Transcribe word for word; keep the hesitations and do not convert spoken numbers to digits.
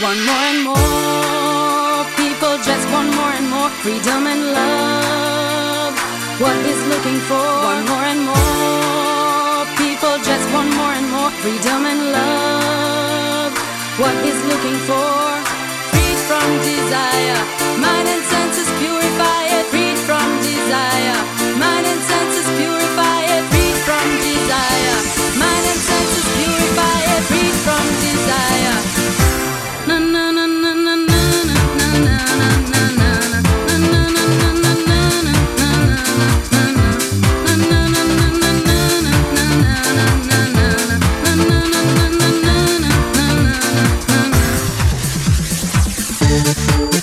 Want more and more, people just want more and more freedom and love. What is looking for? Want more and more, people just want more and more freedom and love. What is looking for? Freed from desire, mind and senses purify it. Freed from desire, mind and senses purify it. Freed from desire, mind and senses purify it. Freed from desire. Na na na na na na na na na na na.